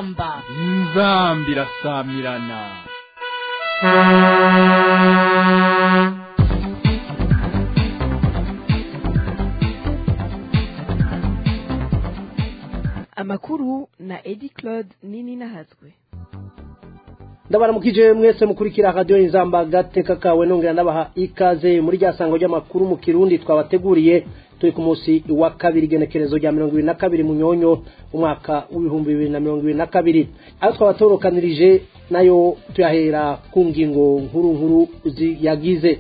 inzamba irasamirana. Amakuru na Edi Claude Nini Nahazwe. Ndabaramukije mwese mukurikira radio Inzamba gateka kawe nongera ndabaha ikaze muri ryasango ry'amakuru mu Kirundi twabateguriye turi ku munsi wa kabiri genekerezo rya 2022 mu Nyonyo umwaka w'2022 aho twabatorukanirije nayo tuyahera ku ngingo nkuru yagize.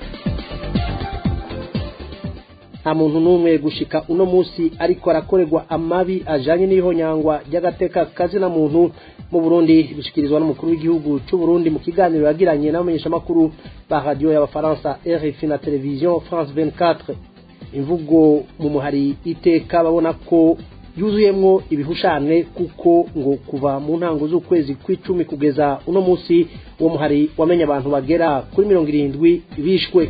Nta muntu numwe gushika uno munsi ariko arakorerwa amabi ajanye n'ihonyangwa ry'agateka kazi na muntu mu Burundi bishikirizwa n'umukuru w'igihugu cy'u Burundi mu kiganiro yagiranye n'abamenyesha makuru ba radio y'abafaransa RFI na television France 24. Imvugo mu muhari iteka babona ko yuzuyemwo ibihushane kuko ngo kuva mu ntango z'ukwezi kw'icumi kugeza uno munsi uwo muhari wamenye abantu bagera kuri 70 bishwe.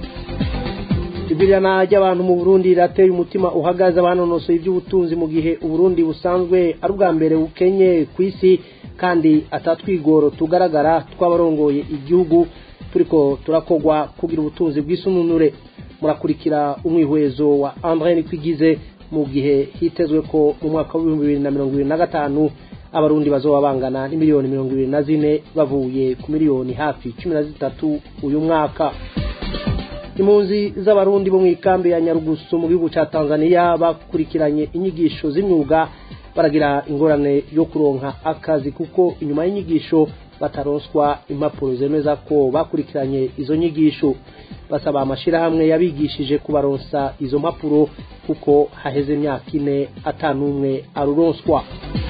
Ibirana ry'abantu mu Burundi rateye umutima uhagaze abanonosoye iby'ubutunzi mu gihe Uburundi busanzwe ari ubwa mbere bukenye kw'isi kandi atatwigoro tugaragara twabarongoye igihugu turiko turakogwa kugira ubutunzi bw'isununure. Murakurikira umwihwezo wa André Nikwigize mu gihe hitezwe ko mu mwaka wa 2025 abarundi bazoba bangana ni miliyoni 24 bavuye ku miliyoni hafi 13 uyu mwaka. Impunzi z'abarundi bo mu ikambi ya Nyarugusu mu gihugu ca Tanzania bakurikiranye inyigisho z'imyuga baragira ingorane yo kuronka akazi kuko inyuma y'inyigisho bataronswa impapuro zemeza ko bakurikiranye izo nyigisho. Basaba amashirahamwe yabigishije kubaronsa izo mpapuro kuko haheze imyaka 4 atanumwe aruronswa.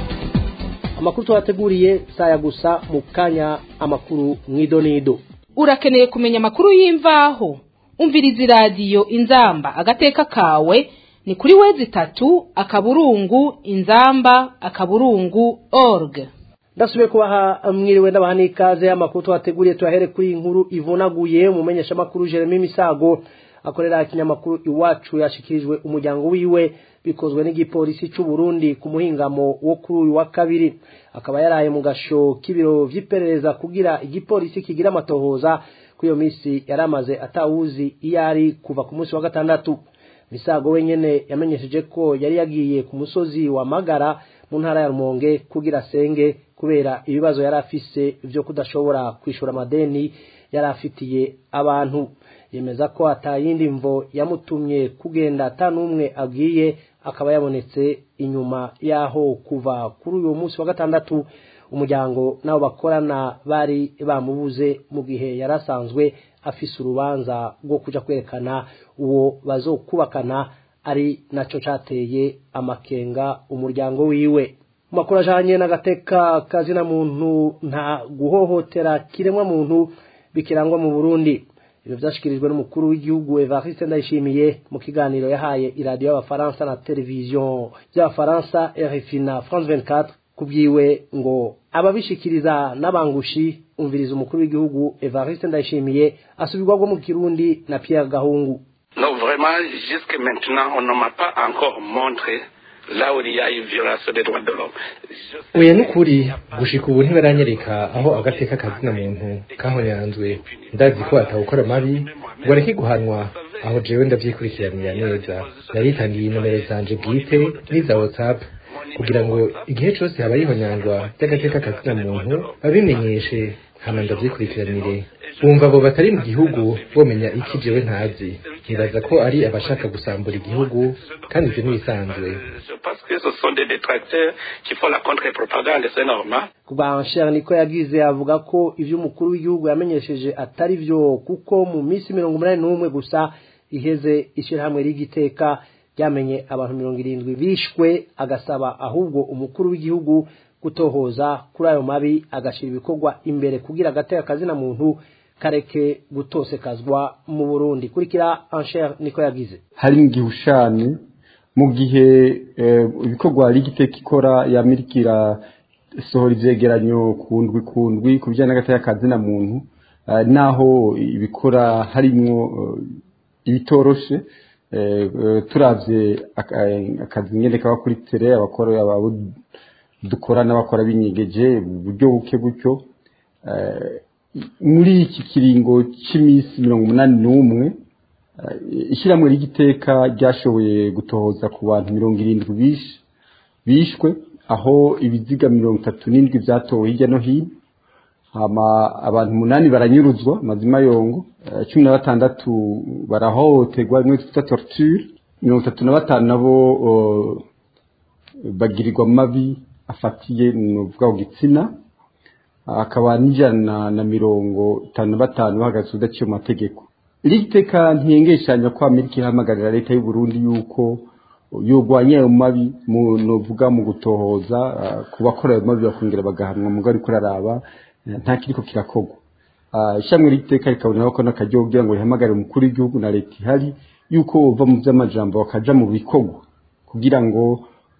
Amakuru twateguriye saya gusa mu kanya amakuru mwidonido. Urakeneye kumenya amakuru y'imvaho? Umvirizi radio Inzamba agateka kawe ni kuri wezi 3 akaburungu inzamba akaburungu org. Ndasubiye kubaha mwiriwe ndabaha n'ikaze amakuru twateguriye tuyahere kuri inkuru ivunaguye umumenyesha makuru Jeremy Misago akorera ikinyamakuru Iwacu yashikirijwe umuryango wiwe bikozwe n'igipolisi cy'u Burundi ku muhingamo wo kuri uyu wa kabiri. Akaba yaraye mu gasho k'ibiro vy'iperereza kugira igipolisi kigira amatohoza kuyo misi yaramaze atawuzi iyari kuva ku munsi wa gatandatu. Misago wenyene yamenyesheje ko yari yagiye ku musozi wa Magara mu ntara ya Rumonge kugira senge kubera ibibazo yari afise byo kudashobora kwishura amadeni yari afitiye abantu. Yemeza ko atayindi mvo yamutumye kugenda atanumwe agiye akaba yabonetse inyuma yaho kuva kuri uyu munsi wa gatandatu umuryango nabo bakorana bari bamubuze mu gihe yarasanzwe afise urubanza rwo kuja kwerekana uwo bazokubakana ari naco cateye amakenga umuryango wiwe. Makuru ajanye n'agateka kazi na muntu nta guhohotera kiremwa muntu bikirangwa mu Burundi. Ibyo byashikirijwe n'umukuru w'igihugu Evariste Ndayishimiye mu kiganiro yahaye iradio y'abafaransa na television y'abafaransa RFI na France 24 kubwiwe ngo ababishikiriza n'abangushi umviriza umukuru w'igihugu Evariste Ndayishimiye asubirwagwa mu Kirundi na Pierre Gahungu. Non, vraiment, jusque maintenant, on ne m'a pas encore montré là où il y a une violation des droits de l'homme. Oya nukuri gushika ubu ntibaranyereka aho agateka kazi na muntu kahonyanzwe ndazi ko atawukora mabi ngo areke guhanwa aho jewe ndavyikurikiranira neza. Naritangiye nomero zanje bwite n'iza WhatsApp kugira ngo igihe cyose habaye ihonyangwa ry'agateka kazi na muntu babimenyeshe hama ndavyikurikiranire. Bumva abo batari mu gihugu bomenya iki jewe ntazi. Nibaza ko ari abashaka gusambura igihugu kandi ivyo ntibisanzwe. Kubanshira niko yagize avuga ko ivyo umukuru w'igihugu yamenyesheje atari vyo kuko mu minsi 81 gusa iheze ishirahamwe rigiteka ryamenye abantu 70 bishwe agasaba ahubwo umukuru w'igihugu gutohoza kuri ayo mabi agashira ibikorwa imbere kugira agateka kazi na muntu kareke gutosekazwa mu Burundi. Kurikira Ansher niko yagize. Hari ngihushane mu gihe ibikorwa rigiteka ikora yamirikira sohora ivyegeranyo kundwi kubijana n'agateka kazi na muntu naho ibikora harimwo ibitoroshe turavye akazi nyene kaba kuri tere abakora dukora n'abakora binyegeje uburyo buke gutyo muri iki kiringo cy'iminsi 81 ishyirahamwe ry'igiteka ryashoboye gutohoza ku bantu 70 bishwe aho ibiziga 37 byatowe hirya no hino abantu 8 baranyuruzwa mazima yongo 16 barahohoterwa imwe twita torture 35 nabo bagirirwa mabi afatiye n'ubwa gitsina akaba n'ijana na 55 bahagaze udaciye mu mategeko. Ligiteka ntiyengeshanya ko Amerika ihamagarira leta y'u Burundi yuko yogwanya ayo mabi novuga mu gutohoza kubakora ayo mabi bakongera bagahanwa mu gari kuraraba nta kiriko kirakogwa. Ishamwe ligiteka rikabona ko nakajyo kugira ngo ihamagarire umukuru w'igihugu na leta ihari yuko bova mu by'amajambo bakaja mu bikogwa kugira ngo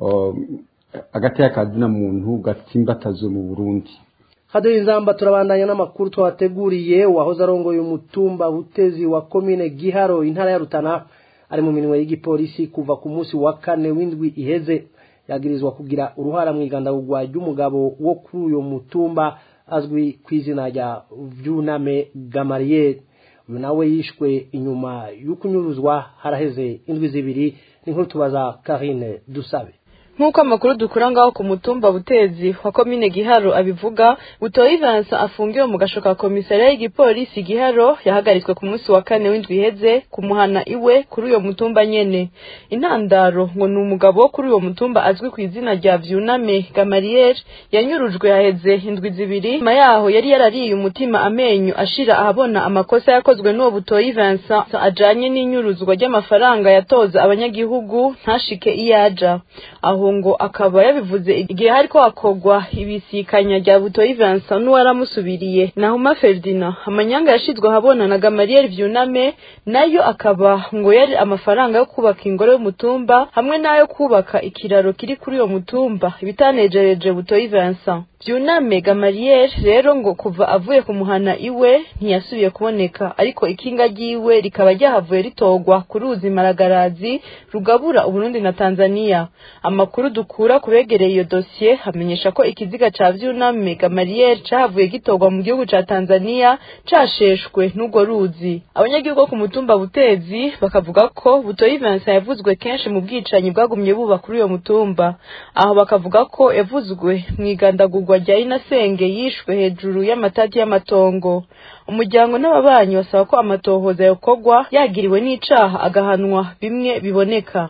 agateka kazina muntu gatsimbatazwe mu Burundi. Haduye inzamba turabandanya n'amakuru twateguriye wahoze arongoye umutumba Butezi wa commune Giharo intara ya Rutana ari mu minwe y'igipolisi kuva ku munsi wa 4 w'indwi iheze yagirizwa kugira uruhara mwigandagurwa ry'umugabo wo kuri uyo mutumba azwi kwizina rya Vyuname Gamariel. Uyu nawe yishwe inyuma y'ukunyuruzwa haraheze indwi zibiri n'inkuru tubaza Karine Dusabe. Nkuko amakuru dukura ngaho ku mutumba Butezi wa commune Giharo abivuga Butoyi Vincent afungiwe mu gashoka komisariya y'igipolisi Giharo yahagaritswe ku munsi wa 4 w'indwi iheze kumuhana iwe kuri uyo mutumba nyene. Intandaro ngo ni umugabo wo kuri uyo mutumba azwi ku izina rya Vyuname Gamariel yanyurujwe yaheze indwi zibiri nyuma yaho yari yarariye umutima amenyo ashira ahabona amakosa yakozwe n'uwo Butoyi Vincent ajanye n'inyuruzwa ry'amafaranga yatoza abanyagihugu ntashike iyaja. Aho ngo akaba yabivuze igihe hariko akogwa ibisikanya rya Butoyi Vincent n'uwaramusubiriye Nahuma Ferdinand amanyanga yashizwe habona na Gamariel Vyuname nayo akaba ngo yari amafaranga yo kubaka ingoro y'umutumba hamwe nayo kubaka ikiraro kiri kuri uyo mutumba bitanejereje Butoyi Vincent. Vyuname Gamariel rero ngo kuva avuye kumuhana iwe ntiyasubiye kuboneka ariko ikinga ryiwe rikaba ryahavuye ritogwa ku ruzi Maragarazi rugabura Uburundi na Tanzania. Amakuru dukura kubegereye iyo dossier hamenyesha ko ikiziga ca Vyuname Gamariel cahavuye gitogwa mu gihugu ca Tanzania casheshwe n'ugo ruzi. Abanyagihugu ku mutumba Butezi bakavuga ko Butoyi Vincent yavuzwe kenshi mu bwicanyi bwagumye buba kuri uyo mutumba. Aho bakavuga ko yavuzwe mwigandagurwa rya Inasenge yishwe hejuru y'amatati y'amatongo. Umuryango n'ababanyi basaba ko amatohoza yokogwa yagiriwe n'icaha agahanwa bimwe biboneka.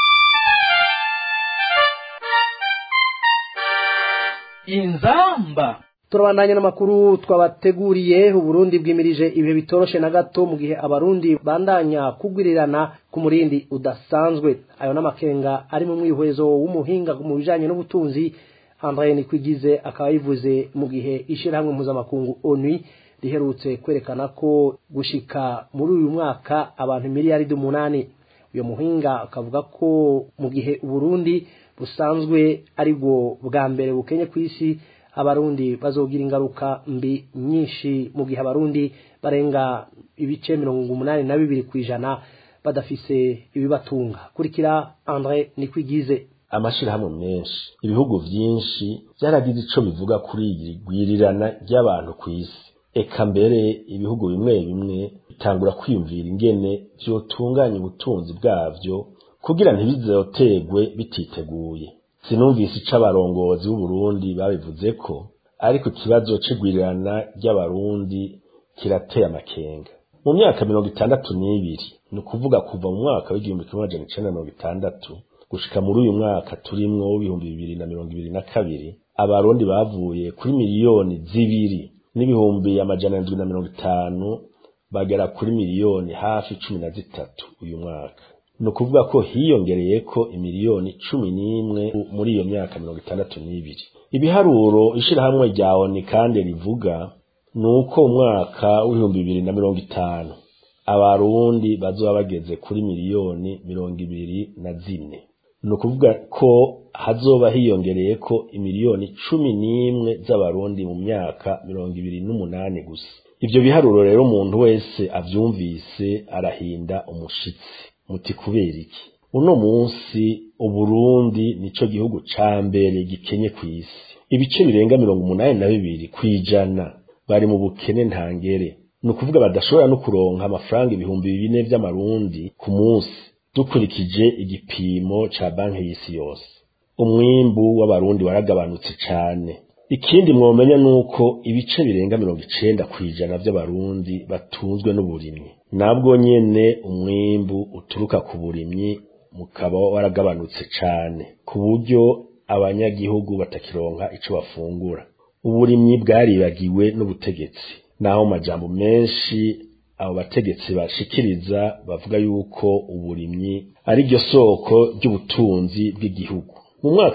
Inzamba turabandanya n'amakuru twabateguriye. Uburundi bwimirije ibihe bitoroshe na gato mu gihe abarundi bandanya kugwirirana ku murindi udasanzwe. Ayo n'amakenga ari mu mwihwezo w'umuhinga mu bijanye n'ubutunzi André Nikwigize akaba yivuze mu gihe ishirahamwe mpuzamakungu ONU riherutse kwerekana ko gushika muri uyu mwaka abantu miliyaridi 8. Uyo muhinga akavuga ko mu gihe Uburundi busanzwe ari bwo bwa mbere bukenye ku isi abarundi bazogira ingaruka mbi nyinshi mu gihe abarundi barenga ibice 82% badafise ibibatunga. Kurikira André Nikwigize. Amashirahamwe menshi ibihugu vyinshi byaragize ico bivuga kuri igwirirana ry'abantu ku isi. Eka mbere ibihugu bimwe bimwe bitangura kwiyumvira ingene vyotunganya ubutunzi bwavyo kugira ntibizotegwe bititeguye. Sinumvise ico abarongozi b'u Burundi babivuze ko ariko ikibazo c'igwirirana ry'abarundi kirateye amakenga. Mu myaka 62 ni ukuvuga kuva mu mwaka w'1960 gushika muri uyu mwaka turimwo w'ibihumbi 2022 abarundi bavuye kuri miliyoni 2 n'ibihumbi 750 bagera kuri miliyoni hafi 13 uyu mwaka. No kuvuga ko hiyongereye ko imiliyoni 11 muri iyo myaka 62. Ibiharuro ishirahamwe rya ONU kandi rivuga nuko umwaka w'2050 abarundi bazoba bageze kuri miliyoni 24. No kuvuga ko hazoba hiyongereye ko imiliyoni 11 z'abarundi mu myaka 28 gusa. Ivyo biharuro rero umuntu wese avyumvise arahinda umushitsi. Muti kubera iki? uno munsi Uburundi nico gihugu ca mbere gikenye kw'isi. Ibice birenga 82% bari mu bukene ntangere. Ni ukuvuga badashobora no kuronka amafaranga 4,000 vy'amarundi ku munsi dukurikije igipimo ca banki y'isi yose. Umwimbu w'abarundi waragabanutse cane. Ikindi mwomenya nuko ibice birenga 90% vy'abarundi batunzwe n'uburimyi. Nabwo nyene umwimbu uturuka ku burimyi mukaba waragabanutse cane ku buryo abanyagihugu batakironka ico bafungura. Uburimyi bwaribagiwe n'ubutegetsi. Naho majambo menshi abo bategetsi bashikiriza bavuga yuko uburimyi ari ryo soko ry'ubutunzi bw'igihugu. Mu mwaka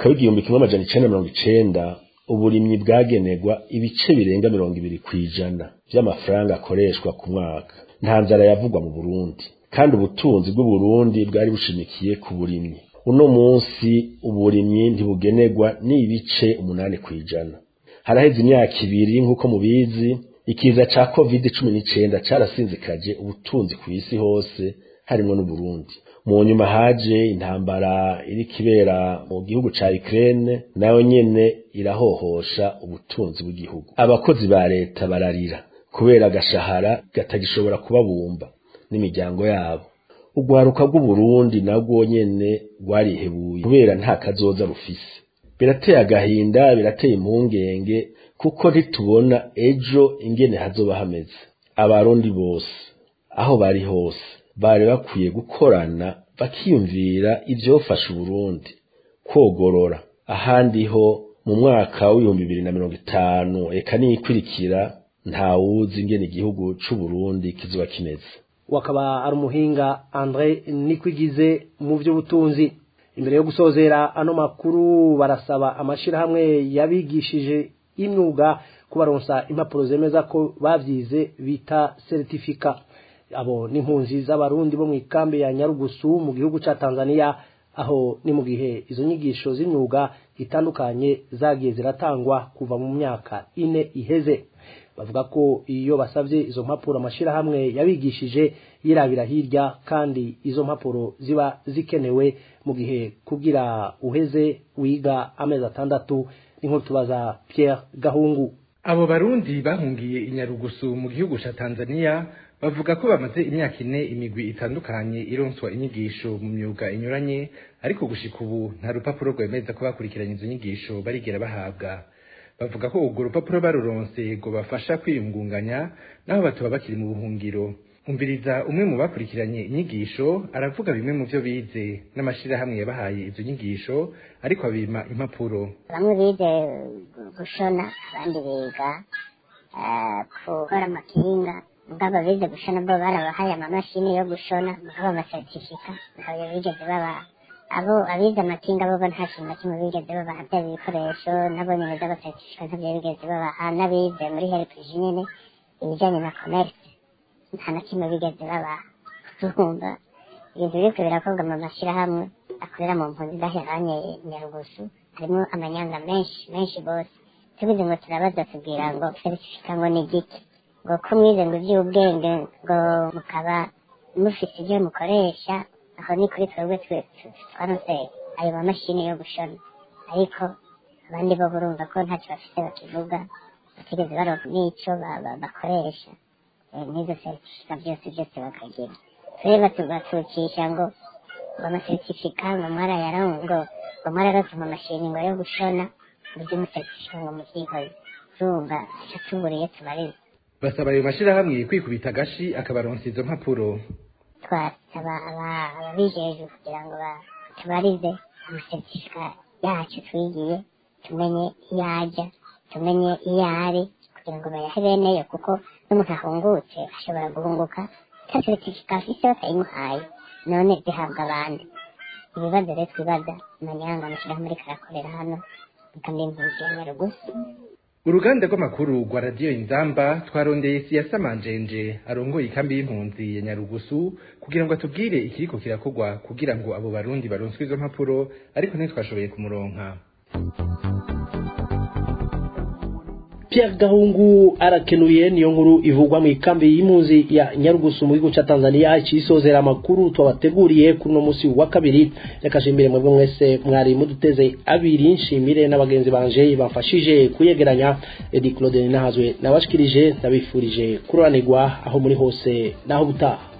w'1990 uburimyi bwagenerwa ibice birenga 20% vy'amafaranga akoreshwa ku mwaka. Nta nzara yavugwa mu Burundi, kandi ubutunzi bw'Uburundi bwari bushimikiye ku burimyi. Uno munsi uburimyi ntibugenerwa n'ibice 8%. Haraheze imyaka 2 nk'uko mubizi ikiza ca COVID-19 carasinzikaje ubutunzi ku isi hose harimo n'Uburundi. Mu nyuma haje intambara iri kibera mu gihugu ca Ukraine nayo nyene irahohosha ubutunzi bw'igihugu. Abakozi ba leta bararira kubera agashahara gatagishobora kubabumba n'imiryango yabo. Ugwaruka rw'Uburundi nabwo nyene rwarihebuye kubera nta kazoza rufise. Birateye agahinda, birateye impungenge kuko ntitubona ejo ingene hazoba hameze. Abarundi bose aho bari hose bari bakwiye gukorana bakiyumvira ivyofasha Uburundi kogorora. Ahandi ho mu mwaka w'2050 eka niyikurikira nta wuzi ingene igihugu c'u Burundi kizoba kimeze. Wakaba ari umuhinga André Nikwigize mu by'ubutunzi. Imbere yo gusozera ano makuru barasaba amashirahamwe yabigishije imyuga kubaronsa impapuro zemeza ko bavyize bita certificat. Abo n'impunzi z'abarundi bo mu ikambi ya Nyarugusu mu gihugu ca Tanzania, aho ni mu gihe izo nyigisho z'imyuga itandukanye zagiye ziratangwa kuva mu myaka 4 iheze. Bavuga ko iyo basavye izo mpapuro amashirahamwe yabigishije yirabira hirya, kandi izo mpapuro ziba zikenewe mu gihe kugira uheze wiga amezi 6. N'inkuru tubaza Pierre Gahungu. Abo barundi bahungiye Inyarugusu mu gihugu ca Tanzania bavuga ko bamaze imyaka 4 imigwi itandukanye ironswa inyigisho mu myuga inyuranye, ariko gushika ubu nta rupapuro rwemeza ko bakurikiranye izo nyigisho barigera bahabwa. Bavuga ko urwo rupapuro baruronse ngo bafasha kwiyungunganya naho batuba bakiri mu buhungiro. Umviriza umwe mu bakurikiranye inyigisho aravuga bimwe mu byo bize n'amashirahamwe yabahaye izo nyigisho, ariko abima impapuro. Bamwe bize gushona, abandi biga gukora amakinga. Mugabo bize gushona bo barabahaye amamashini yo gushona, mugabo amasertifika ntayo bigeze baba. Abo abize amakinga bo nta kintu na kimwe bigeze babaha bya bikoresho, nabo nyene z'abasertifika ntabyo bigeze babaha. N'abize muri helpage nyene ibijanye na commerce nta na kimwe bigeze babaha. Urumva ibintu biriko birakorwa mu mashirahamwe akorera mu mpunzi zaheranye Nyarugusu harimo amanyanga menshi bose. Tubize ngo turabaza tubwira ngo certificat ngo ni giki, ngo ko mwize ngo ivy'ubwenge ngo mukaba mufise ibyo mukoresha, aho ni kuri twebwe twaronse ayo mamashini yo gushona, ariko abandi bo burumva ko ntacyo bafise bakivuga, batigeze baronka n'ico bakoresha n'izo certificat byose bakagira. Twebwe tubatucisha ngo amasertifika ngo mwararonse amamashini ngo yo gushona, ivy'umusertifika ngo muvyikoze. Urumva ico tuburiye tubarize. Basaba ayo mashirahamwe kwikubita agashi akabaronsa izo mpapuro. Twasaba ababijejwe kugira ngo tubarize amasertifika yacu twigiye, tumenye iyo aja, tumenye iyo ari, kugira ngo bayahe beneyo, kuko n'umuntu ahungutse ashobora guhunguka ta certificat afise batayimuhaye, none zihabwa abandi. Ibibazo rero twibaza amanyanga amashirahamwe ariko arakorera hano ikambi y'impunzi ya Nyarugusu. Uruganda rw'amakuru rwa Radio Inzamba twarondeye Siasa Manjenje arongoye ikambi y'impunzi ya Nyarugusu kugira ngo atubwire ikiriko kirakorwa kugira ngo abo barundi baronswe izo mpapuro, ariko ntitwashoboye kumuronka. Pierre Gahungu arakenuye niyo nkuru ivugwa mu ikambi y'impunzi ya Nyarugusu mu gihugu ca Tanzania cisozera amakuru twabateguriye kuri no musi wa kabiri yakashimbire mwebwe mwese mwari muduteze abiri nshimire n'abagenzi banje bafashije kuyegeranya Edi Claude Nahazwe nabashikirije ndabifurije kuranirwa aho muri hose naho butaha